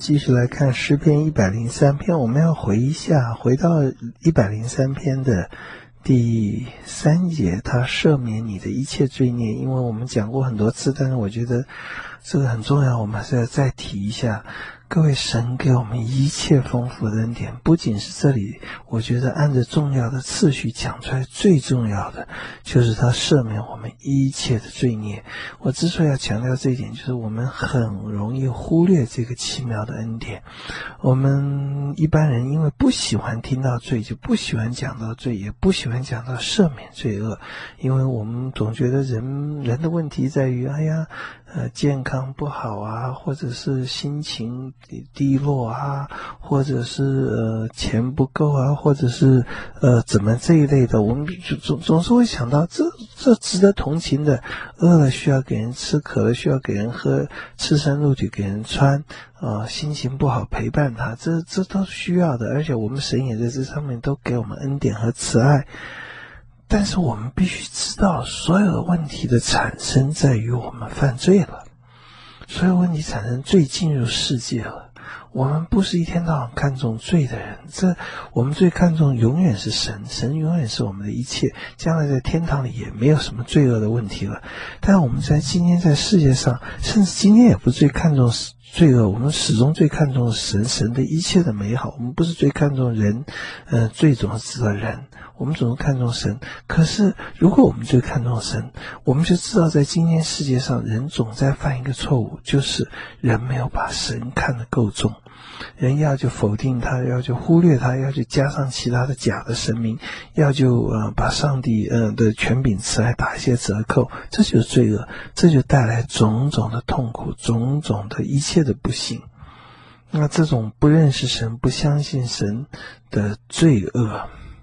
继续来看诗篇103篇，我们要回到103篇的第3节，他赦免你的一切罪孽。因为我们讲过很多次，但是我觉得这个很重要，我们还是要再提一下。各位，神给我们一切丰富的恩典，不仅是这里，我觉得按着重要的次序讲出来，最重要的就是他赦免我们一切的罪孽。我之所以要强调这一点，就是我们很容易忽略这个奇妙的恩典。我们一般人因为不喜欢听到罪，就不喜欢讲到罪，也不喜欢讲到赦免罪恶，因为我们总觉得人的问题在于健康不好啊，或者是心情低落啊，或者是钱不够啊，或者是怎么这一类的，我们总是会想到这值得同情的，饿了需要给人吃，渴了需要给人喝，赤身露体给人穿，心情不好陪伴他，这都是需要的，而且我们神也在这上面都给我们恩典和慈爱。但是我们必须知道，所有的问题的产生在于我们犯罪了，所有问题产生，罪进入世界了。我们不是一天到晚看重罪的人，我们最看重永远是神，神永远是我们的一切，将来在天堂里也没有什么罪恶的问题了。但我们今天在世界上，甚至今天也不最看重罪恶，我们始终最看重神的一切的美好。我们不是最看重人，罪总是指的人，我们总是看重神。可是如果我们最看重神，我们就知道在今天世界上，人总在犯一个错误，就是人没有把神看得够重，人要就否定他，要就忽略他，要就加上其他的假的神明，要就把上帝的权柄慈爱打一些折扣，这就是罪恶，这就带来种种的痛苦，种种的一切的不幸。那这种不认识神、不相信神的罪恶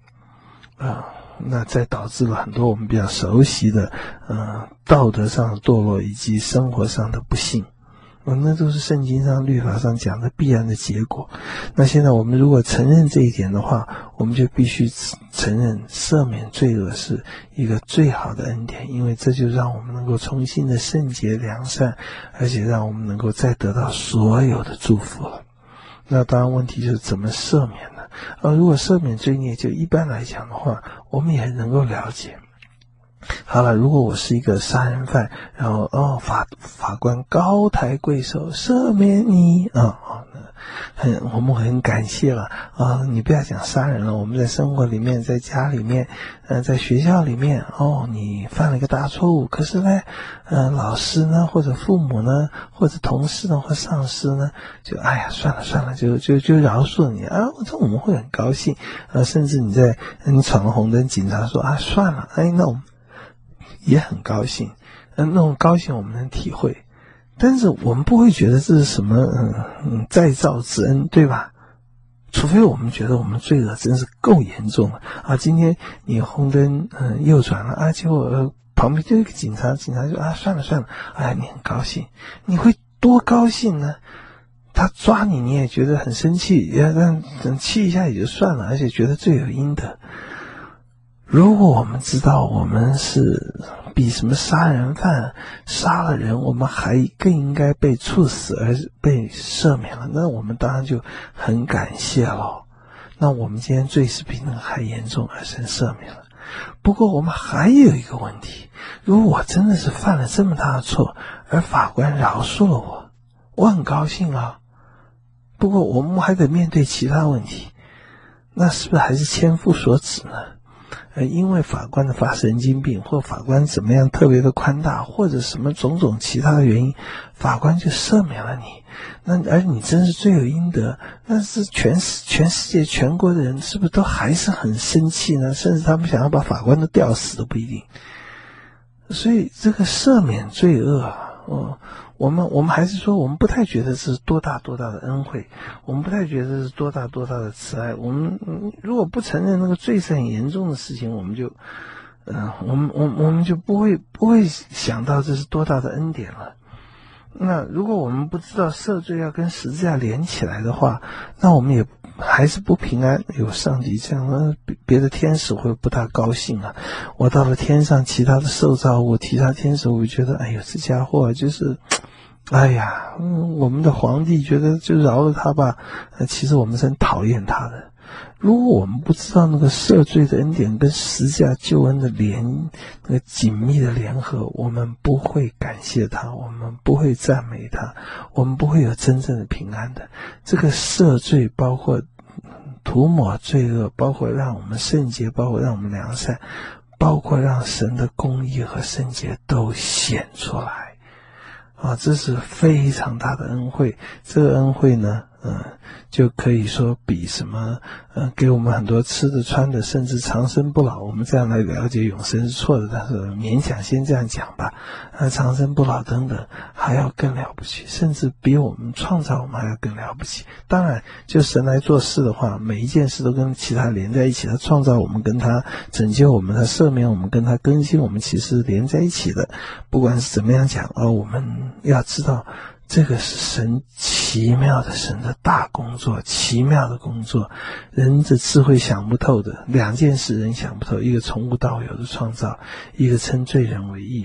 那再导致了很多我们比较熟悉的道德上的堕落以及生活上的不幸。那都是圣经上律法上讲的必然的结果。那现在我们如果承认这一点的话，我们就必须承认赦免罪恶是一个最好的恩典，因为这就让我们能够重新的圣洁良善，而且让我们能够再得到所有的祝福了。那当然问题就是怎么赦免呢？如果赦免罪孽，就一般来讲的话，我们也能够了解。好了，如果我是一个杀人犯，然后法官高抬贵手赦免你我们很感谢了你不要讲杀人了，我们在生活里面，在家里面在学校里面你犯了一个大错误，可是呢老师呢，或者父母呢，或者同事呢，或上司呢，就算了就饶恕你这我们会很高兴甚至你闯了红灯，警察说算了，那我们也很高兴那种高兴我们能体会，但是我们不会觉得这是什么再造之恩，对吧？除非我们觉得我们罪恶真是够严重了今天你红灯右转了结果旁边就一个警察就算了你很高兴，你会多高兴呢？他抓你也觉得很生气，但气一下也就算了，而且觉得罪有应得。如果我们知道我们是比什么杀人犯杀了人，我们还更应该被处死而被赦免了，那我们当然就很感谢了。那我们今天罪是比那个还严重，而神赦免了。不过我们还有一个问题，如果我真的是犯了这么大的错，而法官饶恕了我很高兴不过我们还得面对其他问题，那是不是还是千夫所指呢？因为法官的发神经病，或法官怎么样特别的宽大，或者什么种种其他的原因，法官就赦免了你，而你真是罪有应得，那是全世界全国的人是不是都还是很生气呢？甚至他们想要把法官都吊死都不一定。所以这个赦免罪恶我们还是说，我们不太觉得这是多大的恩惠，我们不太觉得这是多大的慈爱。我们如果不承认那个罪是很严重的事情，我们就我们就不会想到这是多大的恩典了。那如果我们不知道赦罪要跟十字架连起来的话，那我们也还是不平安。有上帝这样，别的天使会不大高兴我到了天上，其他的受造物，其他天使会觉得这家伙就是哎呀，我们的皇帝觉得就饶了他吧，其实我们是很讨厌他的。如果我们不知道那个赦罪的恩典跟十字架救恩的那个紧密的联合，我们不会感谢他，我们不会赞美他，我们不会有真正的平安的。这个赦罪包括涂抹罪恶，包括让我们圣洁，包括让我们良善，包括让神的公义和圣洁都显出来啊，这是非常大的恩惠。这个恩惠呢就可以说比什么给我们很多吃的穿的，甚至长生不老，我们这样来了解永生是错的，但是勉强先这样讲吧。长生不老等等还要更了不起，甚至比我们创造我们还要更了不起。当然就神来做事的话，每一件事都跟其他连在一起，他创造我们，跟他拯救我们，他赦免我们，跟他更新我们，其实连在一起的。不管是怎么样讲我们要知道这个是神奇妙的，神的大工作，奇妙的工作，人的智慧想不透的。两件事人想不透，一个从无到有的创造，一个称罪人为义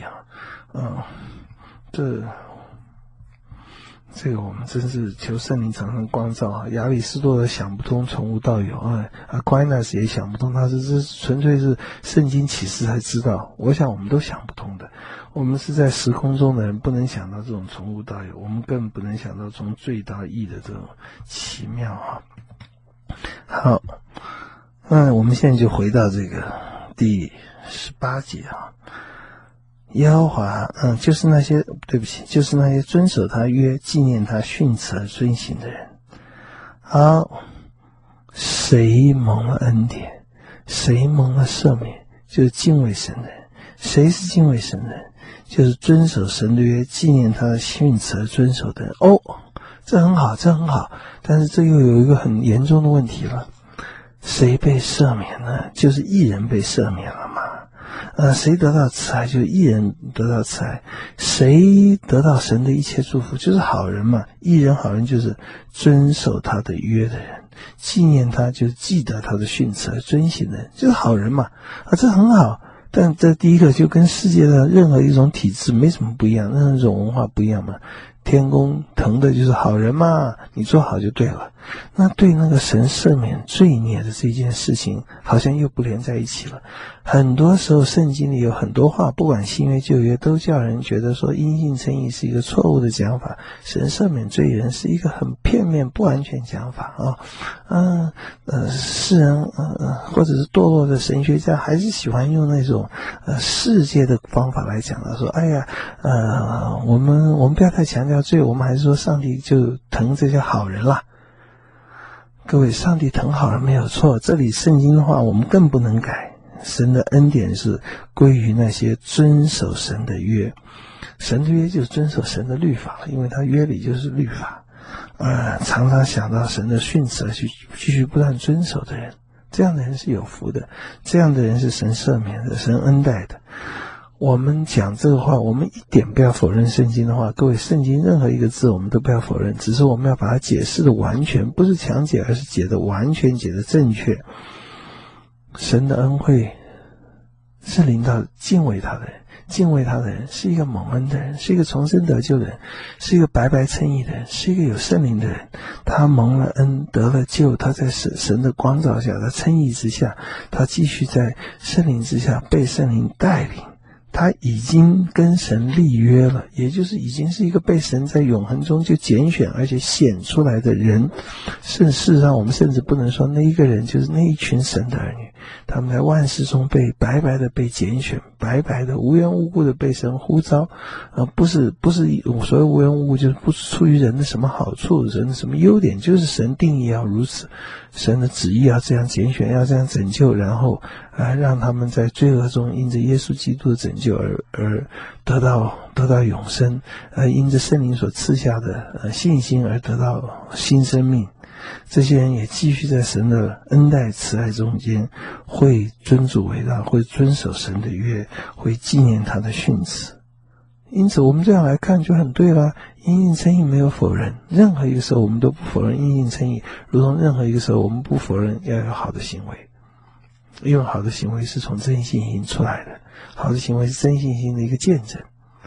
这个我们真是求圣灵常常光照啊！亚里士多德想不通从无到有Aquinas 也想不通，这纯粹是圣经启示才知道。我想我们都想不通的。我们是在时空中的人，不能想到这种从无到有，我们更不能想到从罪到义的这种奇妙好，那我们现在就回到这个第18节耶和华就是那些遵守他约、纪念他训词而遵行的人。好，谁蒙了恩典，谁蒙了赦免，就是敬畏神的人。谁是敬畏神的人？就是遵守神的约、纪念他的训词而遵守的人。这很好，这很好，但是这又有一个很严重的问题了。谁被赦免呢？就是义人被赦免了嘛。谁得到慈爱，就是义人得到慈爱。谁得到神的一切祝福，就是好人嘛。义人好人就是遵守他的约的人，纪念他就是记得他的训词而遵行的人，就是好人嘛。这很好，但这第一个就跟世界的任何一种体制没什么不一样，任何一种文化不一样嘛。天公疼的就是好人嘛，你做好就对了。那对那个神赦免罪孽的这件事情，好像又不连在一起了。很多时候圣经里有很多话，不管新约旧约，都叫人觉得说因信称义是一个错误的讲法，神赦免罪人是一个很片面不完全讲法世人或者是堕落的神学家还是喜欢用那种世界的方法来讲说我们不要太强调罪，我们还是说上帝就疼这些好人啦。各位，上帝疼好人没有错，这里圣经的话我们更不能改。神的恩典是归于那些遵守神的约，神的约就是遵守神的律法，因为他约里就是律法。常常想到神的训词去继续不断遵守的人，这样的人是有福的，这样的人是神赦免的，神恩待的。我们讲这个话，我们一点不要否认圣经的话，各位，圣经任何一个字我们都不要否认，只是我们要把它解释的完全，不是强解，而是解的完全，解的正确。神的恩惠是临到敬畏他的人，敬畏他的人是一个蒙恩的人，是一个重生得救的人，是一个白白称义的人，是一个有圣灵的人。他蒙了恩，得了救，他在神的光照下，他称义之下，他继续在圣灵之下被圣灵带领。他已经跟神立约了，也就是已经是一个被神在永恒中就拣选而且显出来的人。事实上我们甚至不能说那一个人就是那一群神的儿女，他们在万事中被白白的被拣选，白白的无缘无故的被神呼召。不是所谓无缘无故，就是不是出于人的什么好处，人的什么优点，就是神定义要如此，神的旨意要这样拣选，要这样拯救，然后让他们在罪恶中因着耶稣基督的拯救而得到永生，因着圣灵所赐下的信心而得到新生命。这些人也继续在神的恩待慈爱中间，会尊主为大，会遵守神的约，会纪念他的训词。因此我们这样来看就很对了，因信称义没有否认，任何一个时候我们都不否认因信称义，如同任何一个时候我们不否认要有好的行为，因为好的行为是从真信心出来的，好的行为是真信心的一个见证。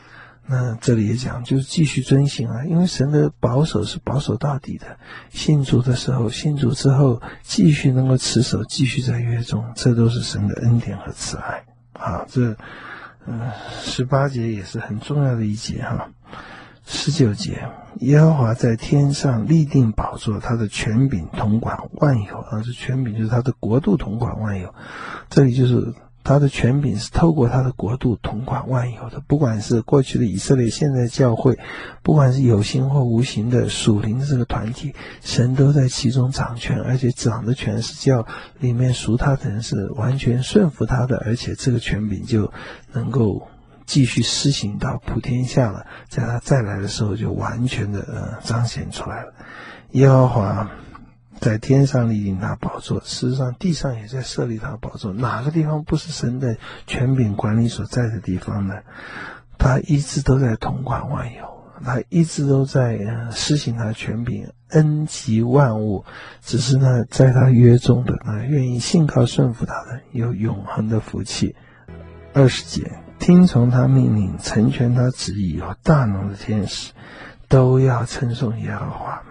那这里也讲，就是继续遵行啊，因为神的保守是保守到底的。信主的时候，信主之后，继续能够持守，继续在约中，这都是神的恩典和慈爱啊。这18节也是很重要的一节哈。19节，耶和华在天上立定宝座，他的权柄统管万有啊，这权柄就是他的国度统管万有。这里就是他的权柄是透过他的国度统管万有的，不管是过去的以色列，现在教会，不管是有形或无形的属灵的这个团体，神都在其中掌权，而且掌的权是叫里面属他的人是完全顺服他的，而且这个权柄就能够继续施行到普天下了，在他再来的时候就完全的彰显出来了。耶和华在天上立定他宝座，事实上地上也在设立他宝座，哪个地方不是神的权柄管理所在的地方呢？他一直都在统管万有，他一直都在施行他的权柄，恩及万物，只是呢在他约中的愿意信靠顺服他的有永恒的福气。20节，听从他命令，成全他旨意，有大能的天使都要称颂耶和华。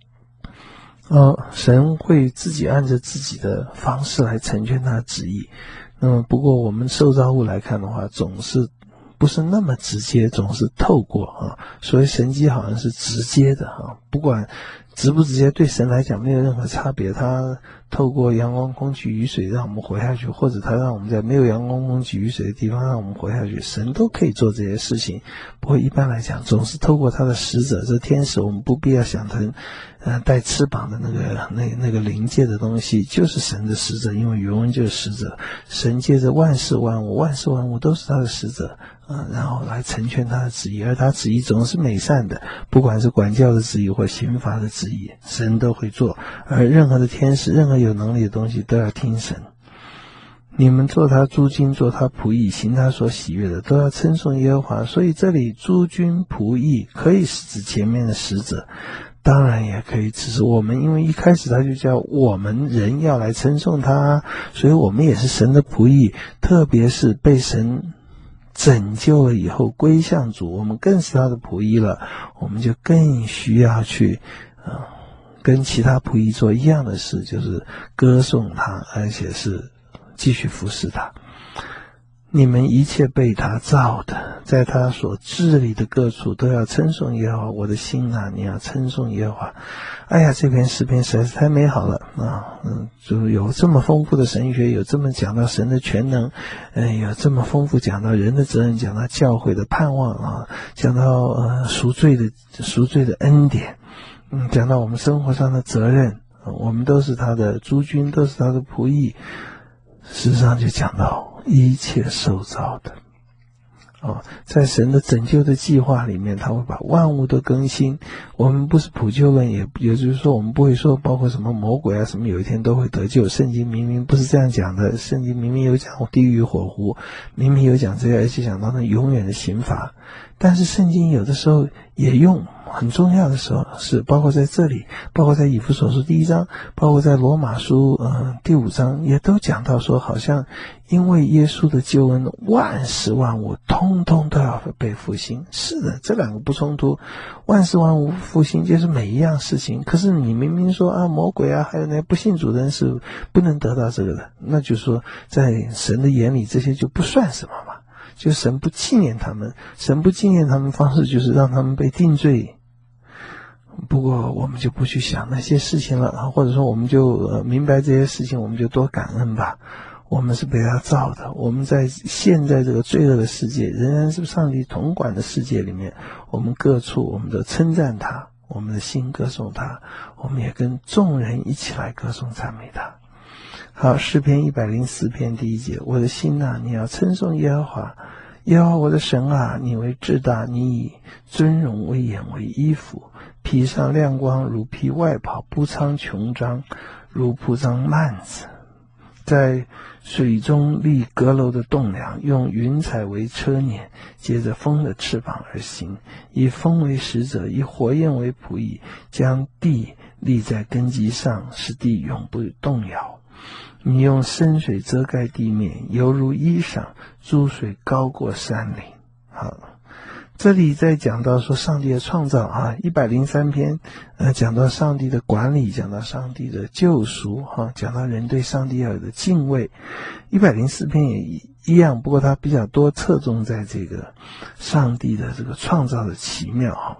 神会自己按着自己的方式来成全他的旨意。那么不过我们受造物来看的话，总是不是那么直接，总是透过所以神迹好像是直接的不管直不直接，对神来讲没有任何差别。他透过阳光空气雨水让我们活下去，或者他让我们在没有阳光空气雨水的地方让我们活下去，神都可以做这些事情。不过一般来讲总是透过他的使者，这天使我们不必要想成带翅膀的那个灵界的东西，就是神的使者，因为原文就是使者。神借着万事万物，万事万物都是他的使者然后来成全他的旨意，而他旨意总是美善的，不管是管教的旨意或刑罚的旨意，神都会做。而任何的天使，任何有能力的东西都要听神。你们做他诸军，做他仆役，行他所喜悦的，都要称颂耶和华。所以这里诸军仆役可以是指前面的使者，当然也可以只是我们，因为一开始他就叫我们人要来称颂他，所以我们也是神的仆役，特别是被神拯救了以后归向主，我们更是他的仆役了，我们就更需要去跟其他仆役做一样的事，就是歌颂他，而且是继续服侍他。你们一切被他造的，在他所治理的各处都要称颂耶和华。我的心啊，你要称颂耶和华。哎呀，这篇诗篇实在是太美好了就有这么丰富的神学，有这么讲到神的全能，有这么丰富讲到人的责任，讲到教会的盼望讲到赎罪的恩典，讲到我们生活上的责任，我们都是他的诸军，都是他的仆役。事实上就讲到一切受造的在神的拯救的计划里面，他会把万物都更新。我们不是普救论，也就是说我们不会说包括什么魔鬼啊什么有一天都会得救，圣经明明不是这样讲的。圣经明明有讲地狱火湖，明明有讲这些，而且讲到那永远的刑罚。但是圣经有的时候也用很重要的时候，是包括在这里，包括在以弗所书第1章，包括在罗马书第5章，也都讲到说，好像因为耶稣的救恩，万事万物通通都要被复兴。是的，这两个不冲突，万事万物复兴就是每一样事情。可是你明明说魔鬼还有那些不信主的人是不能得到这个的，那就是说在神的眼里这些就不算什么嘛，就神不纪念他们，神不纪念他们方式就是让他们被定罪。不过我们就不去想那些事情了或者说我们就明白这些事情，我们就多感恩吧。我们是被他造的，我们在现在这个罪恶的世界，仍然是上帝统管的世界里面，我们各处我们都称赞他，我们的心歌颂他，我们也跟众人一起来歌颂赞美他。好，诗篇104篇第1节，我的心啊，你要称颂耶和华。耶和华我的神啊，你为至大，你以尊荣威严为衣服，披上亮光如披外袍，不苍穹张如铺张幔子，在水中立阁楼的栋梁，用云彩为车辇，借着风的翅膀而行，以风为使者，以火焰为仆役，将地立在根基上，使地永不动摇。你用深水遮盖地面，犹如衣裳，珠水高过山岭。好， 这里在讲到说上帝的创造啊，103篇，讲到上帝的管理，讲到上帝的救赎，讲到人对上帝要有的敬畏。104篇也一样，不过它比较多侧重在这个上帝的这个创造的奇妙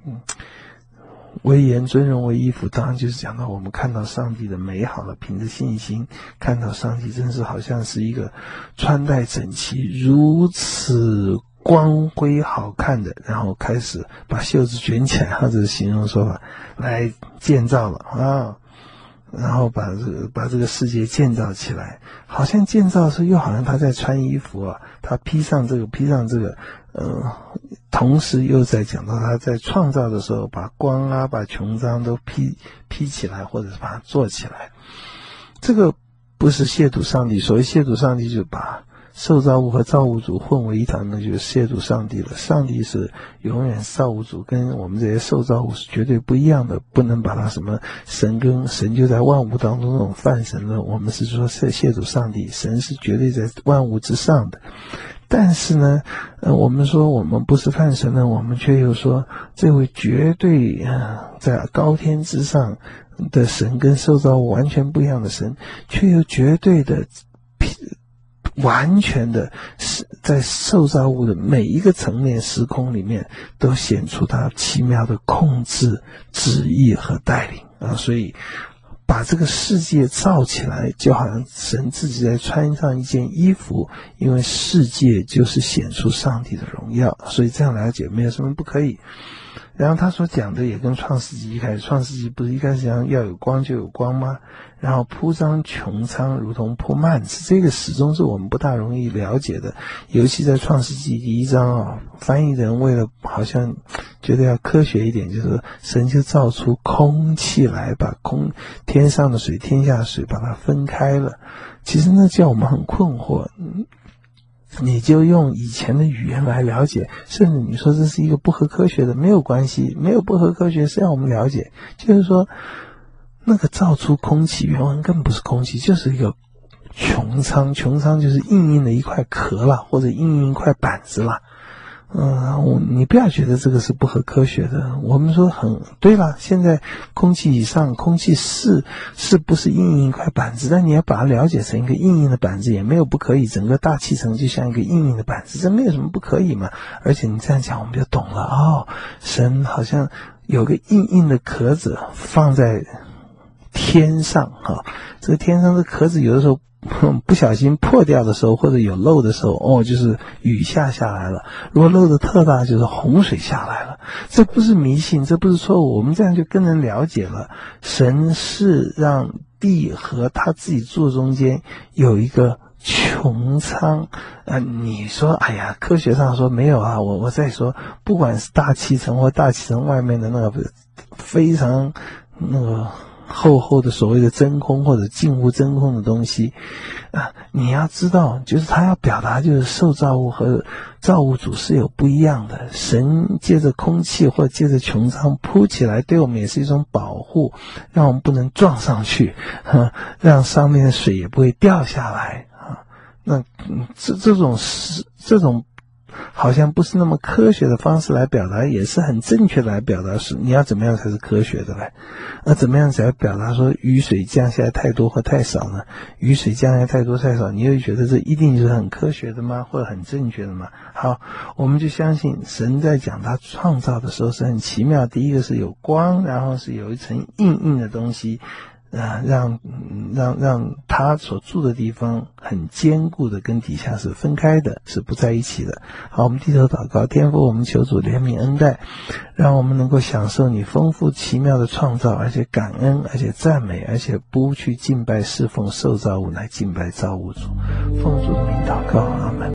威严尊荣为衣服，当然就是讲到我们看到上帝的美好了，凭着信心看到上帝真是好像是一个穿戴整齐如此光辉好看的，然后开始把袖子卷起来，或者是形容说法来建造了然后把这个世界建造起来，好像建造的时候又好像他在穿衣服他披上这个披上这个同时又在讲到他在创造的时候把光把穹苍都披起来，或者是把它做起来。这个不是亵渎上帝，所谓亵渎上帝就把受造物和造物主混为一谈，那就是亵渎上帝了。上帝是永远造物主，跟我们这些受造物是绝对不一样的，不能把它什么神跟神就在万物当中那种泛神论，我们是说亵渎上帝，神是绝对在万物之上的。但是呢我们说我们不是泛神论，我们却又说这位绝对在高天之上的神跟受造物完全不一样的神，却又绝对的完全的在受造物的每一个层面时空里面都显出他奇妙的控制旨意和带领所以把这个世界造起来，就好像神自己在穿上一件衣服，因为世界就是显出上帝的荣耀，所以这样了解没有什么不可以。然后他所讲的也跟创世纪一开始，创世纪不是一开始讲要有光就有光吗？然后铺张穹苍如同铺幔子，这个始终是我们不大容易了解的，尤其在创世纪第1章翻译人为了好像觉得要科学一点，就是神就造出空气来，把天上的水天下的水把它分开了。其实那叫我们很困惑，你就用以前的语言来了解，甚至你说这是一个不合科学的，没有关系，没有不合科学，是让我们了解，就是说那个造出空气原文根本不是空气，就是一个穹苍，穹苍就是硬硬的一块壳啦，或者硬硬一块板子啦。你不要觉得这个是不合科学的，我们说很对啦，现在空气以上，空气是不是硬硬一块板子，但你要把它了解成一个硬硬的板子也没有不可以，整个大气层就像一个硬硬的板子，这没有什么不可以嘛。而且你这样讲我们就懂了神好像有个硬硬的壳子放在天上这个天上的壳子有的时候不小心破掉的时候，或者有漏的时候就是雨下来了，如果漏的特大就是洪水下来了。这不是迷信，这不是错误，我们这样就更能了解了，神是让地和他自己住中间有一个穹苍你说哎呀科学上说没有我再说，不管是大气层或大气层外面的那个非常那个厚厚的所谓的真空或者近乎真空的东西你要知道，就是他要表达就是受造物和造物主是有不一样的。神借着空气或者借着穹苍铺起来，对我们也是一种保护，让我们不能撞上去让上面的水也不会掉下来那这种好像不是那么科学的方式来表达，也是很正确的来表达，是你要怎么样才是科学的嘞？那怎么样才表达说雨水降下来太多或太少呢？雨水降下来太多太少，你会觉得这一定就是很科学的吗？或者很正确的吗？好，我们就相信神在讲他创造的时候是很奇妙，第一个是有光，然后是有一层硬硬的东西让他所住的地方很坚固的跟底下是分开的，是不在一起的。好，我们低头祷告，天父，我们求主怜悯恩待，让我们能够享受你丰富奇妙的创造，而且感恩，而且赞美，而且不去敬拜侍奉受造物，来敬拜造物主。奉主的名祷告，阿们。